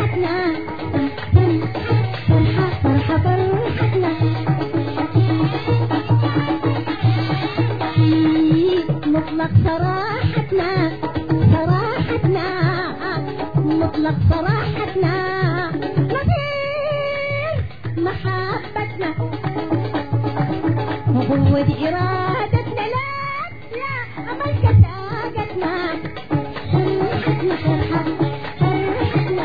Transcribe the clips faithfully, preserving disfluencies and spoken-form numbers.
فرحتنا فرحة فرحة فرحتنا مطلق صراحتنا صراحتنا مطلق صراحتنا غير محبتنا وقوة إرادتنا لا لا أمل كساقتنا فرحتنا فرحة فرحتنا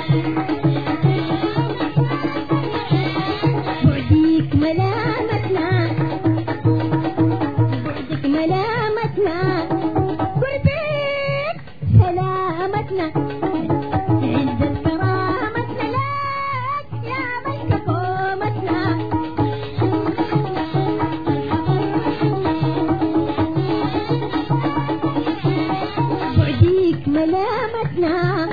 بعديك ملامتنا بعدك ملامتنا قربك سلامتنا عزة كرامتنا لك يا ملك قومتنا بعديك ملامتنا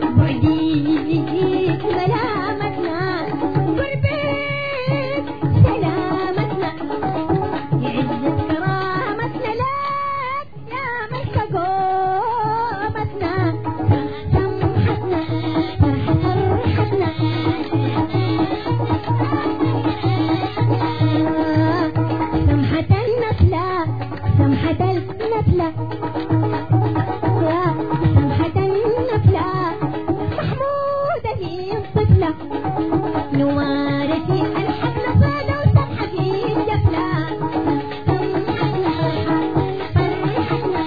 بعديك ملامتنا قربك سلامتنا عزة كرامتنا لك يا ملك قومتنا سمحتنا فرحتنا سمحة النفلة سمحة النفلة سمحة النفلة محمودة هي الطفلة نوارتي الحفلة صالة وسمحة في الجفلة سمحتنا فرحتنا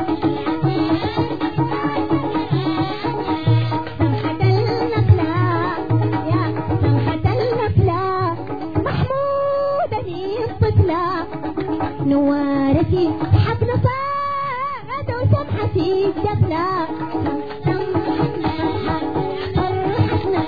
سمحة النفلة يا سمحة النفلة محمودة هي الطفلة نوارتي حفلة صالة وسمحة في الجفلة سمحتنا فرحتنا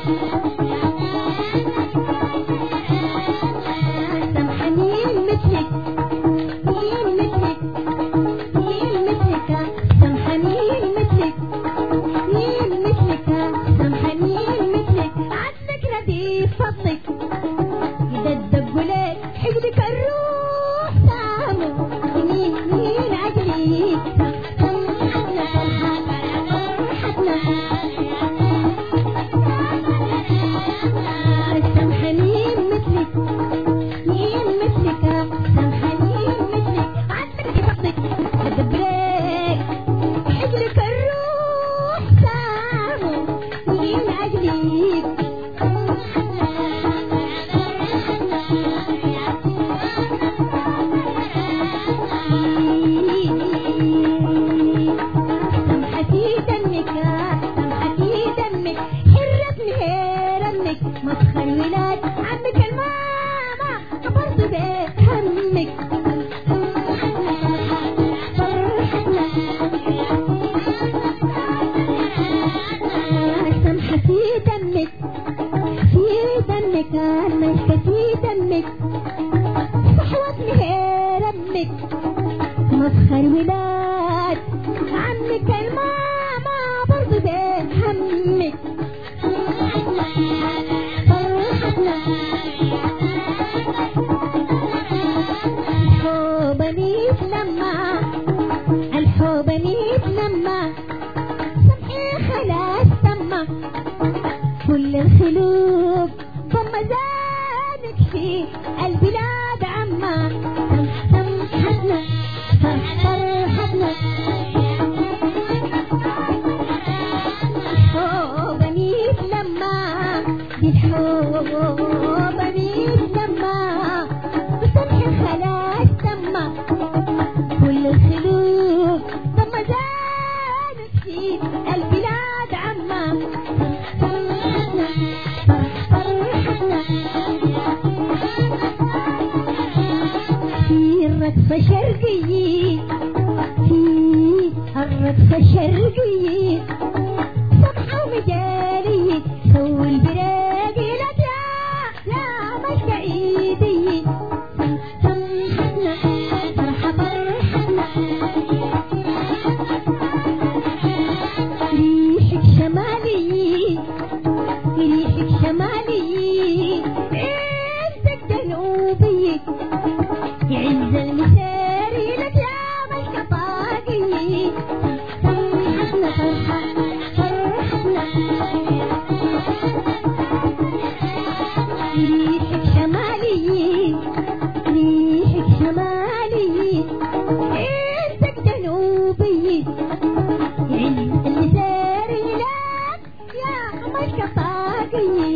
سمحة مين مثلك مين مثلك مين مثلك سمحة مين مثلك مين مثلك سمحة مين مثلك عنك ردي فضلك إذا الدق لك حقدك الروح سامو مين مين عجلي سمحتنا فرحتنا سمحة مين مثلك مين مثلك سمحة مين مثلك عنك فضلك دبريك حجرك الروح سامو مين أجليك سمحة في دمك سمحة في دمك حرتني هيرمك مسخر ولاد عمك الماما برضو بيت همك فرحتنا سمحة في دمك في دمك المشكة في دمك صحوتني هيرمك مسخر ولاد عمك الماما برضو بيت همك فرحتنا الحوبني لما الحوبني لما سمحي خلاص تم كل الخلوق ضم زانك في البلاد عما سمحتنا فرحتنا الحوبني لما بالحوبني لما بسمحي خلاص تم كل الخلوق ضم زانك في البلاد عما سمحتنا فرحتنا في الرقصة شرقية في الرقصة شرقية سمحة ومجالية سووا البراقي لك لا لا مش ايدي سمحتنا فرحة فرحتنا ريحك شمالي ريحك شمالي عزك جنوبي يعز المساري لك يا ملك طاقي سمحتنا فرحة شرقي